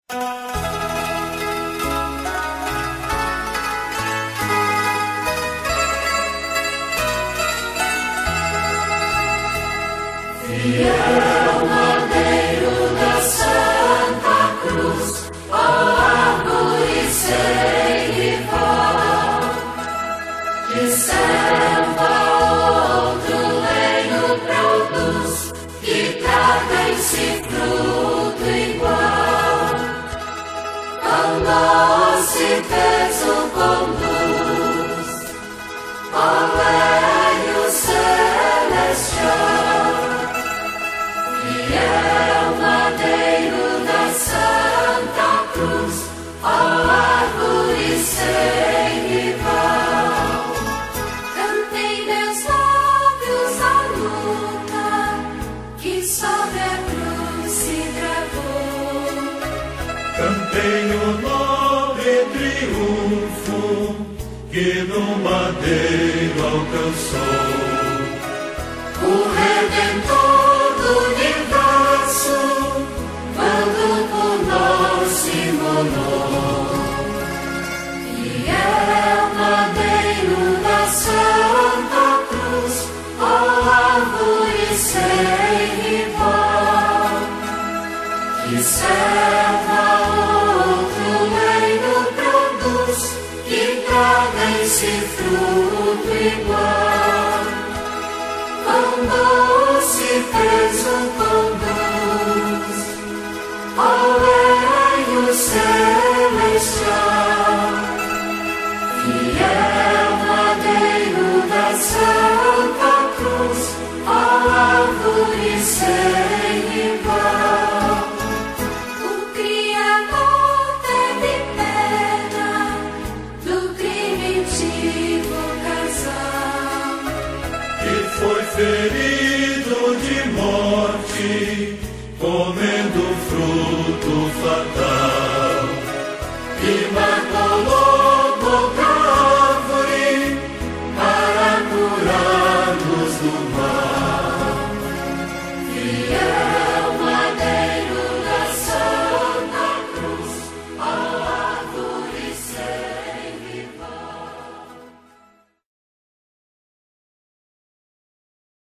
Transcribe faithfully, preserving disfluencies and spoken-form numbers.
Fiel madeiro da Santa Cruz, ó árvore sem igual, que serva outro reino produz, que traga em si fruto igual. Ao doce peso conduz, ó leio celestial. Fiel madeiro da Santa Cruz, ó árvore sem igual. Cantem meus lábios a luta que sobre a cruz se gravou. Cantei o nobre triunfo que no madeiro alcançou. O Redentor do universo, quando por nós se imolou. Fiel madeiro da Santa Cruz, ó árvore sem igual, que serva outro reino produz, que traga em si fruto igual. Com doce peso conduz, ó leio celestial. Fiel madeiro da Santa Cruz, ó árvore sem igual. O Criador teve pena do primitivo casal, Que foi ferido de morte, comendo fruto fatal.